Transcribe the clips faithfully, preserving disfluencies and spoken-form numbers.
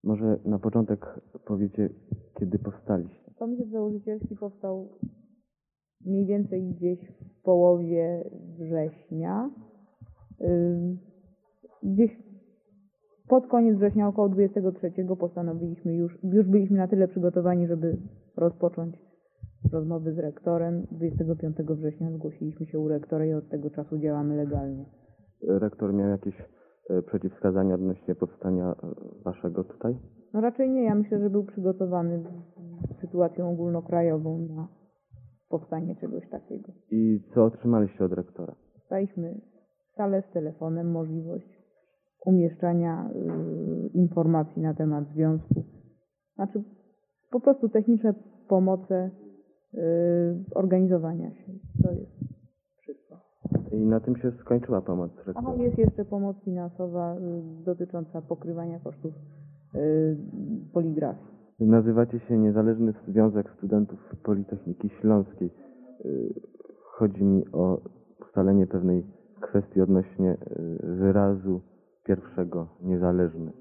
Może na początek powiecie, kiedy powstaliście. Komitet założycielski powstał mniej więcej gdzieś w połowie września. Ym, Gdzieś pod koniec września, około dwudziestego trzeciego postanowiliśmy już, już byliśmy na tyle przygotowani, żeby rozpocząć rozmowy z rektorem. dwudziestego piątego września zgłosiliśmy się u rektora i od tego czasu działamy legalnie. Rektor miał jakieś e, przeciwwskazania odnośnie powstania e, waszego tutaj? No raczej nie, ja myślę, że był przygotowany z sytuacją ogólnokrajową na powstanie czegoś takiego. I co otrzymaliście od rektora? Dostaliśmy salę z telefonem, możliwość umieszczania y, informacji na temat związku. Znaczy po prostu techniczne pomoce y, organizowania się. To jest wszystko. I na tym się skończyła pomoc A rektora. jest jeszcze pomoc finansowa y, dotycząca pokrywania kosztów y, poligrafii. Nazywacie się Niezależny Związek Studentów Politechniki Śląskiej. Y, Chodzi mi o ustalenie pewnej kwestii odnośnie y, wyrazu pierwszego niezależny.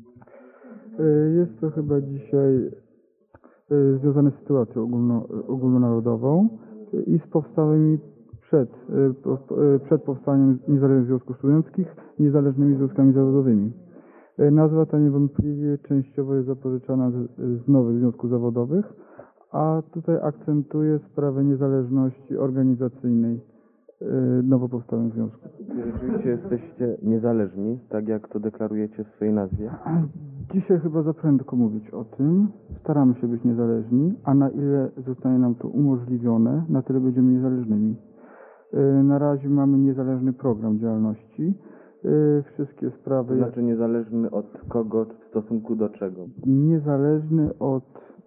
Jest to chyba dzisiaj e, związane z sytuacją ogólno, ogólnonarodową i z powstałymi przed, e, po- e, przed powstaniem niezależnych związków studenckich niezależnymi związkami zawodowymi. E, Nazwa ta niewątpliwie częściowo jest zapożyczana z, z nowych związków zawodowych, a tutaj akcentuje sprawę niezależności organizacyjnej e, nowo powstałych związków. Czy rzeczywiście jesteście niezależni, tak jak to deklarujecie w swojej nazwie? Dzisiaj chyba za prędko mówić o tym. Staramy się być niezależni, a na ile zostanie nam to umożliwione, na tyle będziemy niezależnymi. Yy, Na razie mamy niezależny program działalności. Yy, Wszystkie To sprawy znaczy niezależny od kogo, w stosunku do czego? niezależny od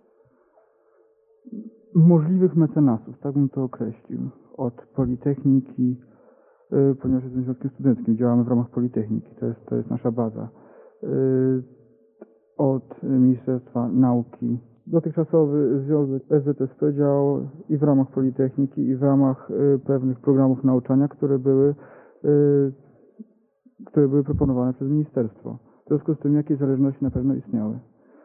możliwych mecenasów, tak bym to określił. Od Politechniki, yy, ponieważ jestem związkiem studenckim, działamy w ramach Politechniki, to jest, to jest nasza baza. Yy, Od Ministerstwa Nauki. Dotychczasowy Związek S Z S P działał i w ramach Politechniki, i w ramach y, pewnych programów nauczania, które były, y, które były proponowane przez ministerstwo. W związku z tym jakieś zależności na pewno istniały.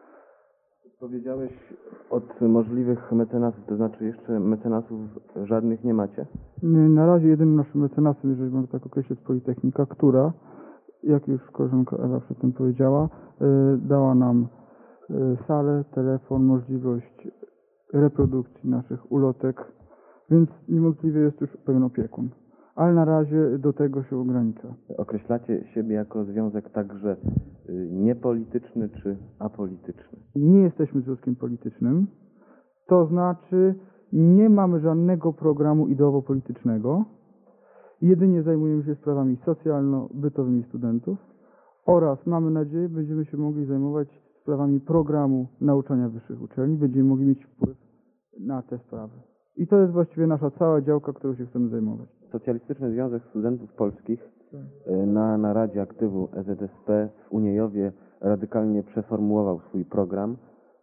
Powiedziałeś od możliwych mecenasów, to znaczy jeszcze mecenasów żadnych nie macie? Y, Na razie jedynym naszym mecenasem, jeżeli można tak określić, jest Politechnika, która, jak już koleżanka Ewa przedtem powiedziała, y, dała nam y, salę, telefon, możliwość reprodukcji naszych ulotek, więc niewątpliwie jest już pewien opiekun. Ale na razie do tego się ogranicza. Określacie siebie jako związek także y, niepolityczny czy apolityczny? Nie jesteśmy związkiem politycznym, to znaczy nie mamy żadnego programu ideowo-politycznego, jedynie zajmujemy się sprawami socjalno-bytowymi studentów oraz mamy nadzieję, będziemy się mogli zajmować sprawami programu nauczania wyższych uczelni, będziemy mogli mieć wpływ na te sprawy. I to jest właściwie nasza cała działka, którą się chcemy zajmować. Socjalistyczny Związek Studentów Polskich y, na naradzie aktywu S Z S P w Uniejowie radykalnie przeformułował swój program y,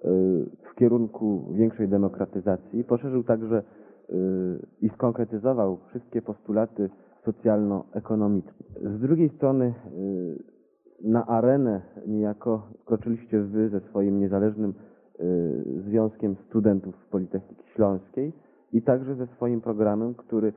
w kierunku większej demokratyzacji. Poszerzył także y, i skonkretyzował wszystkie postulaty socjalno-ekonomiczne. Z drugiej strony y, na arenę niejako wkroczyliście wy ze swoim niezależnym y, Związkiem Studentów Politechniki Śląskiej i także ze swoim programem, który y,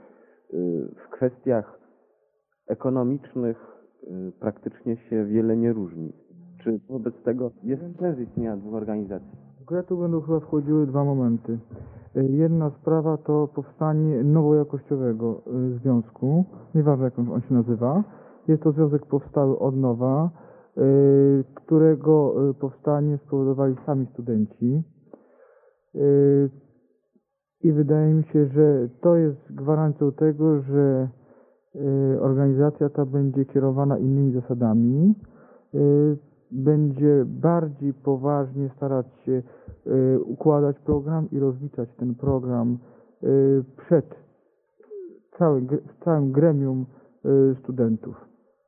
w kwestiach ekonomicznych y, praktycznie się wiele nie różni. Czy wobec tego jest sens istnienia dwóch organizacji? Akurat tu będą chyba wchodziły dwa momenty. Y, Jedna sprawa to powstanie nowojakościowego y, związku, nieważne jak on się nazywa. Jest to związek powstały od nowa, y, którego y, powstanie spowodowali sami studenci. Y, I wydaje mi się, że to jest gwarancją tego, że y, organizacja ta będzie kierowana innymi zasadami, y, będzie bardziej poważnie starać się y, układać program i rozliczać ten program y, przed całym, gr- całym gremium y, studentów.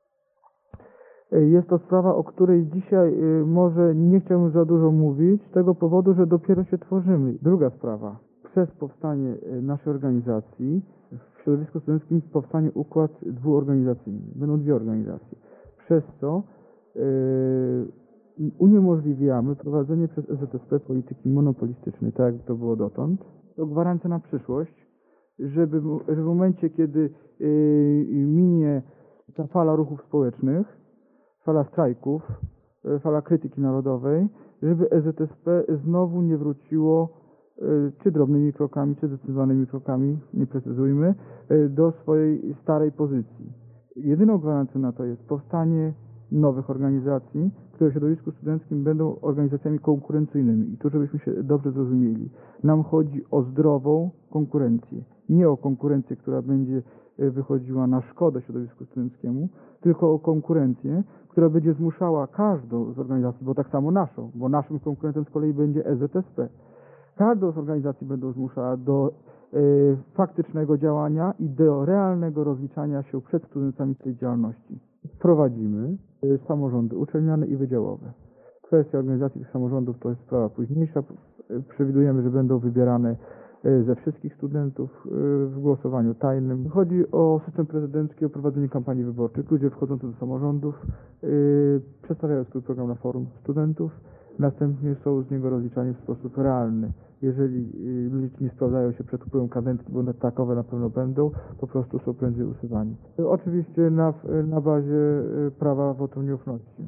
Y, Jest to sprawa, o której dzisiaj y, może nie chciałbym za dużo mówić, z tego powodu, że dopiero się tworzymy. Druga sprawa. Przez powstanie y, naszej organizacji w środowisku studenckim powstanie układ dwuorganizacyjny. Będą dwie organizacje. Przez co y, uniemożliwiamy prowadzenie przez E Z S P polityki monopolistycznej, tak jak to było dotąd. To gwarancja na przyszłość, żeby, że w momencie, kiedy yy, minie ta fala ruchów społecznych, fala strajków, yy, fala krytyki narodowej, żeby E Z S P znowu nie wróciło, yy, czy drobnymi krokami, czy zdecydowanymi krokami, nie precyzujmy, yy, do swojej starej pozycji. Jedyną gwarancją na to jest powstanie nowych organizacji, które w środowisku studenckim będą organizacjami konkurencyjnymi. I tu, żebyśmy się dobrze zrozumieli, nam chodzi o zdrową konkurencję. Nie o konkurencję, która będzie wychodziła na szkodę środowisku studenckiemu, tylko o konkurencję, która będzie zmuszała każdą z organizacji, bo tak samo naszą, bo naszym konkurentem z kolei będzie E Z S P. Każdą z organizacji będą zmuszała do e, faktycznego działania i do realnego rozliczania się przed studentami tej działalności. Wprowadzimy e, samorządy uczelniane i wydziałowe. Kwestia organizacji tych samorządów to jest sprawa późniejsza. E, przewidujemy, że będą wybierane e, ze wszystkich studentów e, w głosowaniu tajnym. Chodzi o system prezydencki, o prowadzenie kampanii wyborczych. Ludzie wchodzący do samorządów e, przedstawiają swój program na forum studentów. Następnie są z niego rozliczani w sposób realny. Jeżeli y, ludzie nie sprawdzają się przed upływem kadencji, bo takowe na pewno będą, po prostu są prędzej usuwani. Y, oczywiście na, na bazie y, prawa wotum nieufności.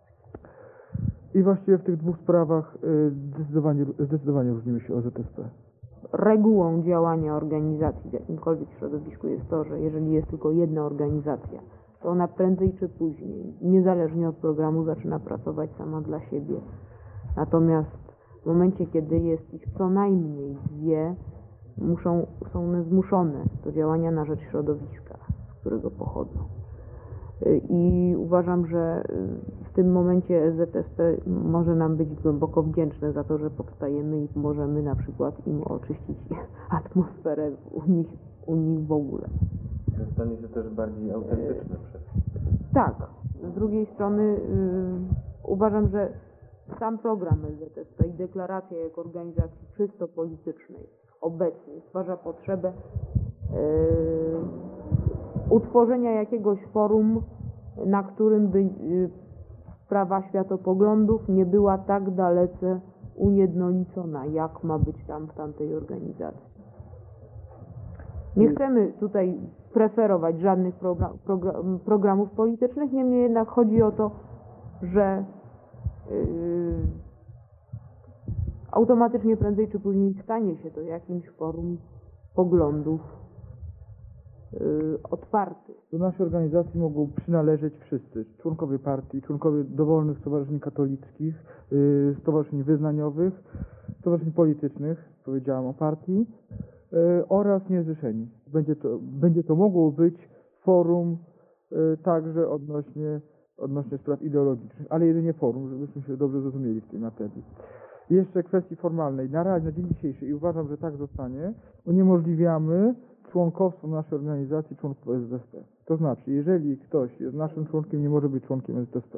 I właściwie w tych dwóch sprawach y, zdecydowanie, zdecydowanie różnimy się od Z S P. Regułą działania organizacji w jakimkolwiek środowisku jest to, że jeżeli jest tylko jedna organizacja, to ona prędzej czy później, niezależnie od programu, zaczyna pracować sama dla siebie. Natomiast w momencie, kiedy jest ich co najmniej dwie, muszą, są one zmuszone do działania na rzecz środowiska, z którego pochodzą. I uważam, że w tym momencie E Z S P może nam być głęboko wdzięczne za to, że powstajemy i możemy na przykład im oczyścić atmosferę u nich, u nich w ogóle. Stanie się też bardziej autentyczne przez Tak. Z drugiej strony yy, uważam, że sam program E Z S P i deklaracja jako organizacji czysto politycznej obecnie stwarza potrzebę yy, utworzenia jakiegoś forum, na którym by yy, sprawa światopoglądów nie była tak dalece ujednolicona, jak ma być tam w tamtej organizacji. Nie chcemy tutaj preferować żadnych program, program, programów politycznych, niemniej jednak chodzi o to, że yy, automatycznie prędzej czy później stanie się to jakimś forum poglądów yy, otwartych. Do naszej organizacji mogą przynależeć wszyscy, członkowie partii, członkowie dowolnych stowarzyszeń katolickich, yy, stowarzyszeń wyznaniowych, stowarzyszeń politycznych, powiedziałem o partii, yy, oraz niezrzeszeni. Będzie to, będzie to mogło być forum yy, także odnośnie, odnośnie spraw ideologicznych, ale jedynie forum, żebyśmy się dobrze zrozumieli w tej materii. I jeszcze kwestii formalnej. Na razie, na dzień dzisiejszy, i uważam, że tak zostanie, uniemożliwiamy członkostwo naszej organizacji członków E Z S P. To znaczy, jeżeli ktoś jest naszym członkiem, nie może być członkiem E Z S P.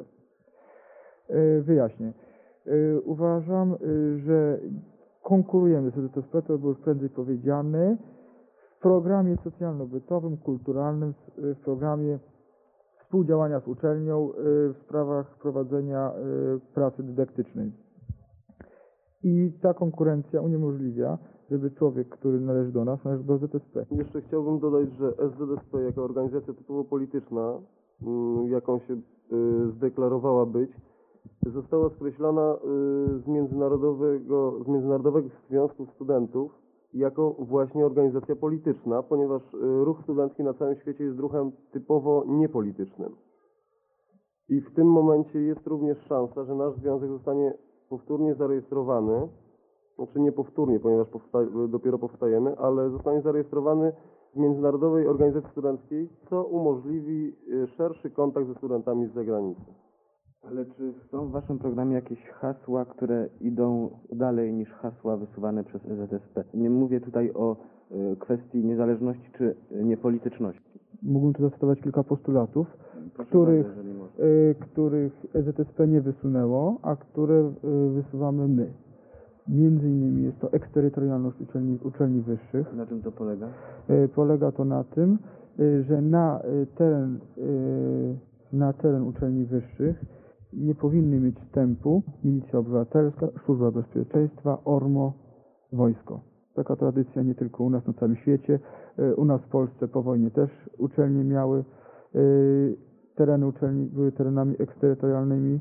Yy, wyjaśnię. Yy, uważam, yy, że konkurujemy z E Z S P, to było już prędzej powiedziane, w programie socjalno-bytowym, kulturalnym, w programie współdziałania z uczelnią w sprawach prowadzenia pracy dydaktycznej. I ta konkurencja uniemożliwia, żeby człowiek, który należy do nas, należy do Z S P. Jeszcze chciałbym dodać, że S Z S P jako organizacja typowo polityczna, jaką się zdeklarowała być, została skreślona z międzynarodowego, z Międzynarodowych Związków Studentów jako właśnie organizacja polityczna, ponieważ ruch studencki na całym świecie jest ruchem typowo niepolitycznym. I w tym momencie jest również szansa, że nasz związek zostanie powtórnie zarejestrowany, znaczy nie powtórnie, ponieważ powsta dopiero powstajemy, ale zostanie zarejestrowany w Międzynarodowej Organizacji Studenckiej, co umożliwi szerszy kontakt ze studentami z zagranicy. Ale czy są w Waszym programie jakieś hasła, które idą dalej niż hasła wysuwane przez E Z S P? Nie mówię tutaj o y, kwestii niezależności czy y, niepolityczności. Mógłbym tu zacytować kilka postulatów, Proszę których, bardzo, jeżeli można. y, których E Z S P nie wysunęło, a które y, wysuwamy my. Między innymi jest to eksterytorialność uczelni, uczelni wyższych. Na czym to polega? Y, polega to na tym, y, że na y, teren, y, na teren uczelni wyższych nie powinny mieć wstępu milicja obywatelska, służba bezpieczeństwa, ORMO, wojsko. Taka tradycja nie tylko u nas, na całym świecie. U nas w Polsce po wojnie też uczelnie miały, tereny uczelni były terenami eksterytorialnymi.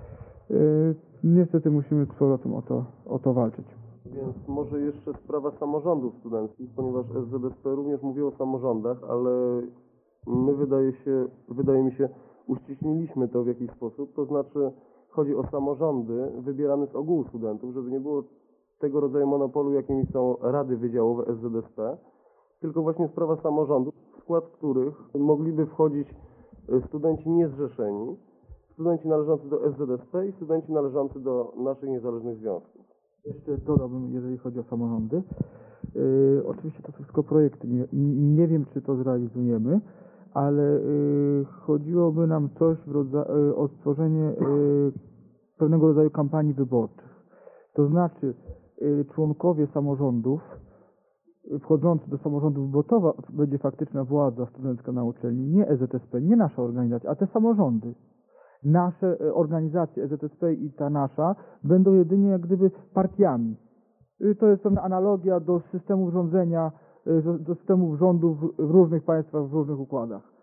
Niestety musimy z powrotem o to, o to walczyć. Więc może jeszcze sprawa samorządów studenckich, ponieważ S Z S P również mówiło o samorządach, ale my wydaje się, wydaje mi się, uściśliliśmy to w jakiś sposób, to znaczy chodzi o samorządy wybierane z ogółu studentów, żeby nie było tego rodzaju monopolu, jakimi są rady wydziałowe S Z S P, tylko właśnie sprawa samorządów, w skład których mogliby wchodzić studenci niezrzeszeni, studenci należący do S Z S P i studenci należący do naszych niezależnych związków. Jeszcze dodałbym, jeżeli chodzi o samorządy. Yy, oczywiście to są wszystko projekty. Nie, nie wiem, czy to zrealizujemy, ale yy, chodziłoby nam coś w rodza- yy, o stworzenie yy, pewnego rodzaju kampanii wyborczych. To znaczy yy, członkowie samorządów, yy, wchodzący do samorządów, bo to będzie faktyczna władza studencka na uczelni, nie E Z S P, nie nasza organizacja, a te samorządy. Nasze organizacje, E Z S P i ta nasza, będą jedynie jak gdyby partiami. To jest pewna analogia do systemów rządzenia, do systemów rządów w różnych państwach, w różnych układach.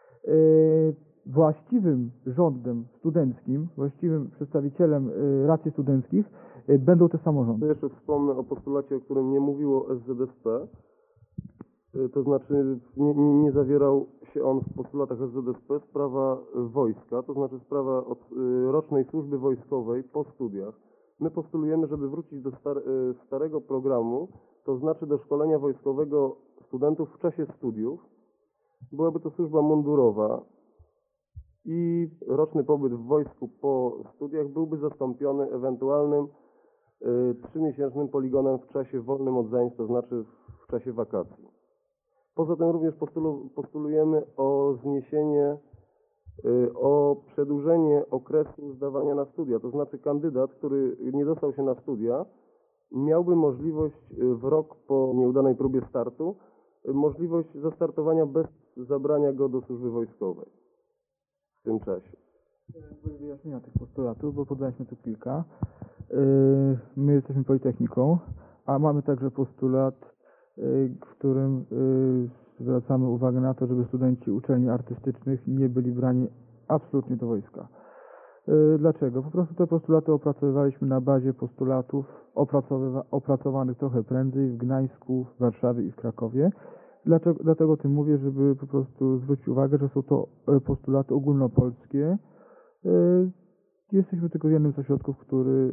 Właściwym rządem studenckim, właściwym przedstawicielem racji studenckich będą te samorządy. To jeszcze wspomnę o postulacie, o którym nie mówiło S Z S P. To znaczy nie, nie zawierał się on w postulatach S Z S P, sprawa wojska, to znaczy sprawa od rocznej służby wojskowej po studiach. My postulujemy, żeby wrócić do star starego programu, to znaczy do szkolenia wojskowego studentów w czasie studiów. Byłaby to służba mundurowa i roczny pobyt w wojsku po studiach byłby zastąpiony ewentualnym trzymiesięcznym poligonem w czasie wolnym od zajęć, to znaczy w czasie wakacji. Poza tym również postulu, postulujemy o zniesienie, o przedłużenie okresu zdawania na studia. To znaczy kandydat, który nie dostał się na studia, miałby możliwość w rok po nieudanej próbie startu, możliwość zastartowania bez zabrania go do służby wojskowej w tym czasie. Wyjaśnienia tych postulatów, bo podaliśmy tu kilka. My jesteśmy Politechniką, a mamy także postulat, w którym zwracamy uwagę na to, żeby studenci uczelni artystycznych nie byli brani absolutnie do wojska. Dlaczego? Po prostu te postulaty opracowywaliśmy na bazie postulatów opracowanych trochę prędzej w Gdańsku, w Warszawie i w Krakowie. Dlaczego, dlatego o tym mówię, żeby po prostu zwrócić uwagę, że są to postulaty ogólnopolskie. Jesteśmy tylko jednym z ośrodków, który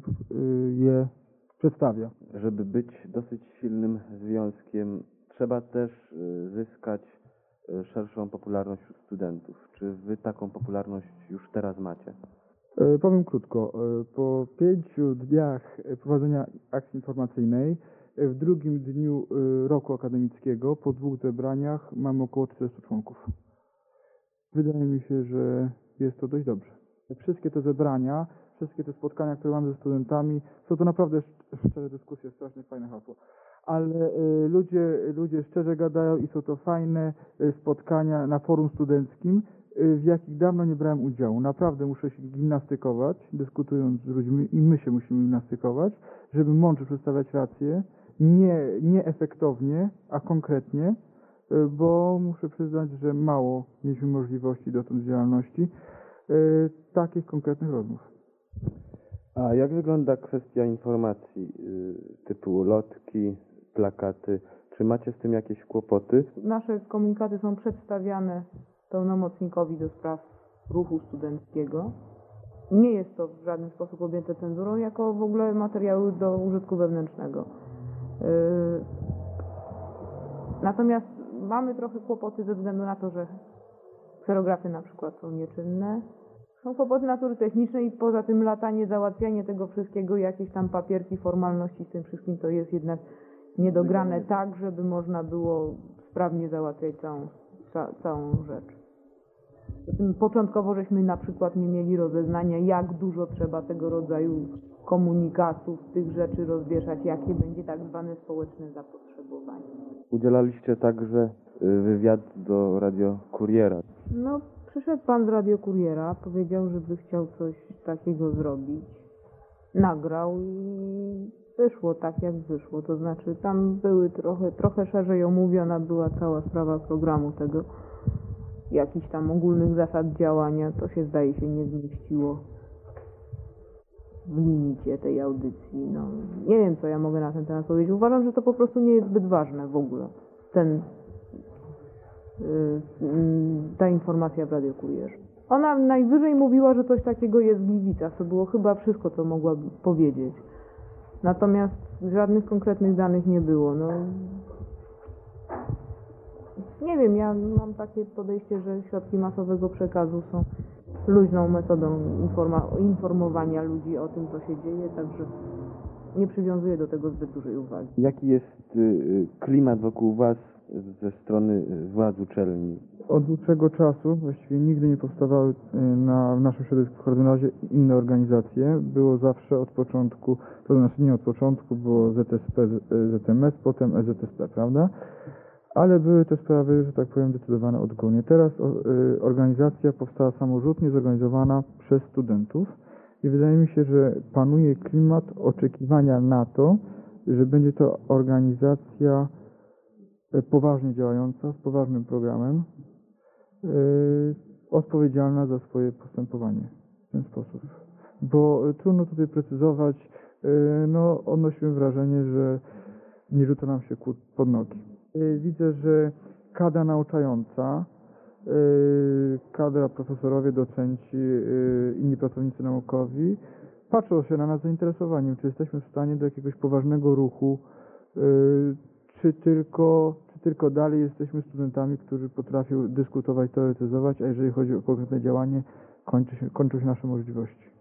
je przedstawia. Żeby być dosyć silnym związkiem, trzeba też zyskać szerszą popularność wśród studentów. Czy wy taką popularność już teraz macie? Powiem krótko. Po pięciu dniach prowadzenia akcji informacyjnej, w drugim dniu roku akademickiego, po dwóch zebraniach, mamy około czterystu członków. Wydaje mi się, że jest to dość dobrze. Wszystkie te zebrania, wszystkie te spotkania, które mamy ze studentami, są to naprawdę szczere dyskusje, strasznie fajne hasło. Ale y, ludzie, ludzie szczerze gadają i są to fajne y, spotkania na forum studenckim, y, w jakich dawno nie brałem udziału. Naprawdę muszę się gimnastykować, dyskutując z ludźmi, i my się musimy gimnastykować, żeby mądrze przedstawiać rację, nie, nie efektownie, a konkretnie, y, bo muszę przyznać, że mało mieliśmy możliwości dotąd działalności y, takich konkretnych rozmów. A jak wygląda kwestia informacji y, typu ulotki, plakaty? Czy macie z tym jakieś kłopoty? Nasze komunikaty są przedstawiane pełnomocnikowi do spraw ruchu studenckiego. Nie jest to w żaden sposób objęte cenzurą, jako w ogóle materiały do użytku wewnętrznego. Yy... Natomiast mamy trochę kłopoty ze względu na to, że kserografy na przykład są nieczynne. Są kłopoty natury technicznej i poza tym latanie, załatwianie tego wszystkiego, jakieś tam papierki, formalności z tym wszystkim, to jest jednak niedograne tak, żeby można było sprawnie załatwiać całą, ca, całą rzecz. Początkowo żeśmy na przykład nie mieli rozeznania, jak dużo trzeba tego rodzaju komunikatów, tych rzeczy rozwieszać, jakie będzie tak zwane społeczne zapotrzebowanie. Udzielaliście także wywiad do Radio Kuriera. No, Przyszedł pan z radiokuriera, powiedział, żeby chciał coś takiego zrobić. Nagrał i wyszło tak, jak wyszło. To znaczy tam były trochę, trochę szerzej omówiona była cała sprawa programu tego, jakichś tam ogólnych zasad działania. To się zdaje się nie zmieściło w limicie tej audycji. No, nie wiem, co ja mogę na ten temat powiedzieć. Uważam, że to po prostu nie jest zbyt ważne w ogóle. Ten ta informacja w radiokurierze. Ona najwyżej mówiła, że coś takiego jest w Gliwicach. To było chyba wszystko, co mogła powiedzieć. Natomiast żadnych konkretnych danych nie było. No, nie wiem, ja mam takie podejście, że środki masowego przekazu są luźną metodą informa- informowania ludzi o tym, co się dzieje, także nie przywiązuję do tego zbyt dużej uwagi. Jaki jest y, klimat wokół Was ze strony y, władz uczelni? Od dłuższego czasu, właściwie nigdy nie powstawały y, na, w naszym środowisku w każdym razie inne organizacje. Było zawsze od początku, to znaczy nie od początku, było Z S P, Z M S, potem E Z S P, prawda? Ale były te sprawy, że tak powiem, decydowane odgórnie. Teraz o, y, organizacja powstała samorzutnie, zorganizowana przez studentów i wydaje mi się, że panuje klimat oczekiwania na to, że będzie to organizacja y, poważnie działająca, z poważnym programem, y, odpowiedzialna za swoje postępowanie w ten sposób. Bo y, trudno tutaj precyzować, y, no odnosimy wrażenie, że nie rzuca nam się kłód pod nogi. Widzę, że kadra nauczająca, kadra profesorowie, docenci, inni pracownicy naukowi patrzą się na nas z zainteresowaniem, czy jesteśmy w stanie do jakiegoś poważnego ruchu, czy tylko, czy tylko dalej jesteśmy studentami, którzy potrafią dyskutować, teoretyzować, a jeżeli chodzi o konkretne działanie, kończy się, kończą się nasze możliwości.